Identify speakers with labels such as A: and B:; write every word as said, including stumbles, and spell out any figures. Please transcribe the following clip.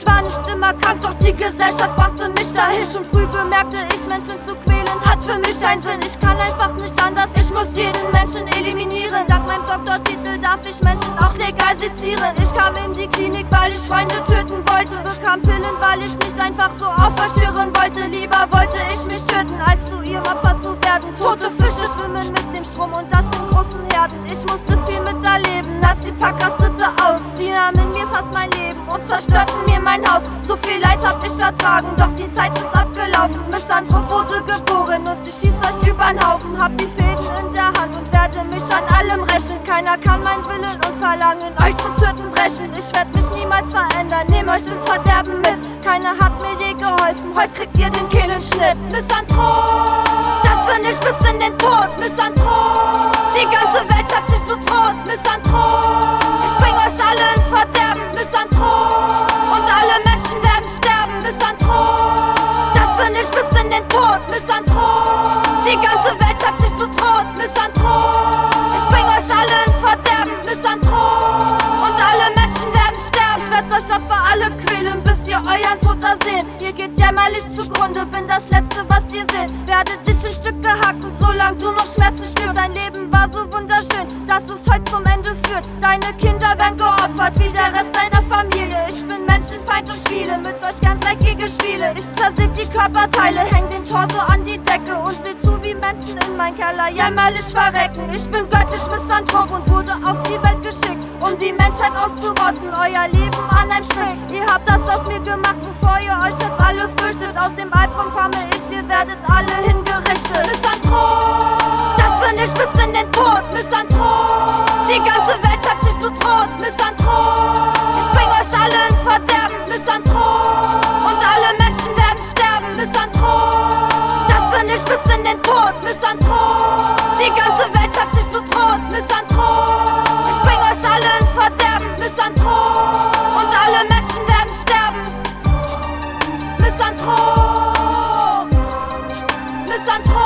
A: Ich war nicht immer krank, doch die Gesellschaft brachte mich dahin. Schon früh bemerkte ich, Menschen zu quälen hat für mich einen Sinn. Ich kann einfach nicht anders, ich muss jeden Menschen eliminieren. Dank meinem Doktortitel darf ich Menschen auch legalisieren. Ich kam in die Klinik, weil ich Freunde töten wollte. Bekam Pillen, weil ich nicht einfach so aufverschwören wollte. Lieber wollte ich mich töten, als zu ihrem Opfer zu werden. Tote Fische schwimmen mit dem Strom und das in großen Herden. Ich musste viel miterleben, Nazi-Pack rastete aus. Sie nahmen mir fast mein Leben und zerstörten mir mein Haus. So viel Leid hab ich ertragen, doch die Zeit ist abgelaufen. Misanthrop wurde geboren und ich schieß euch übern Haufen. Hab die Fäden in der Hand und werde mich an allem rächen. Keiner kann mein Willen und Verlangen euch zu töten brechen. Ich werd mich niemals verändern, nehm euch ins Verderben mit. Keiner hat mir je geholfen, heute kriegt ihr den Kehlenschnitt. Misanthrop, das bin ich bis in den Tod. Misanthrop, die ganze Welt hat sich bedroht. Misanthrop, ich bring euch alle ins Verderben. Misanthrop, und alle Menschen werden sterben. Misanthrop, das bin ich bis in den Tod. Misanthrop, die ganze Welt hat sich bedroht. Misanthrop, ich bring euch alle ins Verderben. Misanthrop, und alle Menschen werden sterben. Ich werd euch Opfer alle quälen, bis ihr euren Tod ersehen. Ihr geht jämmerlich zugrunde, bin das Letzte, was ihr seht. Werde dich in Stücke hacken, solange du noch Schmerzen spürst. Dein Leben war so wunderschön, dass es heute zum Ende führt. Deine Kinder werden geopfert, wie der Rest deiner Familie. Ich bin Menschenfeind und spiele mit euch gern dreckige Spiele. Ich zersäg die Körperteile, häng den Torso an die Decke und seh zu, wie Menschen in mein Keller jämmerlich verrecken. Ich bin göttlich Misanthrop und wurde auf die Welt geschickt, um die Menschheit auszurotten, euer Leben an einem Strick. Ihr habt das aus mir gemacht, bevor ihr euch jetzt alle fürchtet. Aus dem Albtraum komme ich, ihr werdet alle hingerichtet. Misanthrop, das bin ich bis in den Tod. Misanthrop, die ganze Welt hat sich bedroht. Misanthrop, ich bring euch alle ins Verderben. Misanthrop, und alle Menschen werden sterben. Misanthrop, das bin ich bis in den Tod. Misanthrop, die ganze Welt hat sich bedroht. Misanthrop, ich bring euch alle ins Verderben. Misanthrop, und alle Menschen werden sterben. Misanthrop, Misanthrop.